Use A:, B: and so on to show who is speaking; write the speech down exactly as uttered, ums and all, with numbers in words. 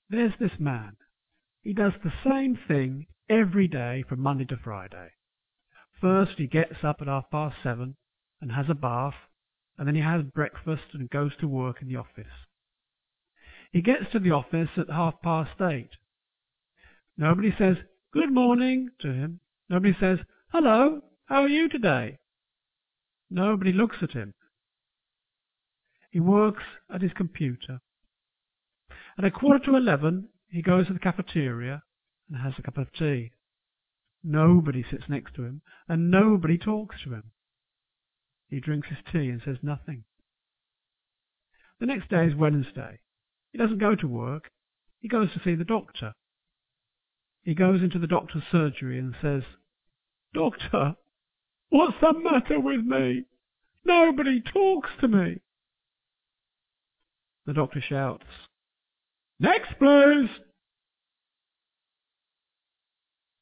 A: There's this man. He does the same thing every day from Monday to Friday. First he gets up at half past seven and has a bath, and then he has breakfast and goes to work in the office. He gets to the office at half past eight. Nobody says, "Good morning," to him. Nobody says, "Hello, how are you today?" Nobody looks at him. He works at his computer. At a quarter to eleven, he goes to the cafeteria and has a cup of tea. Nobody sits next to him, and nobody talks to him. He drinks his tea and says nothing. The next day is Wednesday. He doesn't go to work. He goes to see the doctor. He goes into the doctor's surgery and says, "Doctor, what's the matter with me? Nobody talks to me." The doctor shouts, "Next, please!"